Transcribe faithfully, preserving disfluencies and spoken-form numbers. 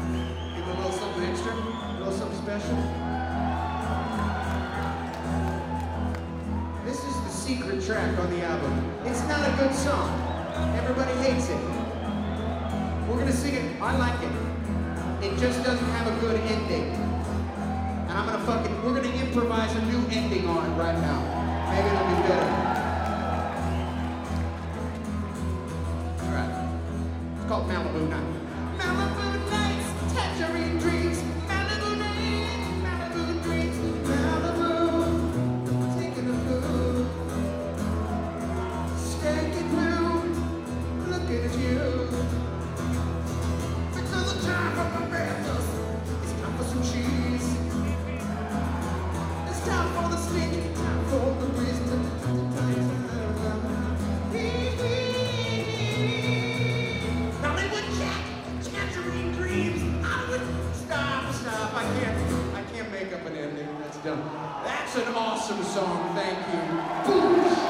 Give it a little something extra, a little something special. This is the secret track on the album. It's not a good song. Everybody hates it. We're gonna sing it. I like it. It just doesn't have a good ending. And I'm gonna fucking, we're gonna improvise a new ending on it right now. Maybe it'll be better. All right. It's called Malibu Night. Malibu nights, tangerine dreams. Malibu nights, Malibu dreams. Malibu, taking a look. Stanky blue, looking at you. Because the time for my breakfast, it's time for some cheese. It's time for the steak, time for the reason. Hollywood Jack, tangerine dreams. Hollywood, stop, stop. I can't, I can't make up an ending. That's done. That's an awesome song. Thank you. Boom.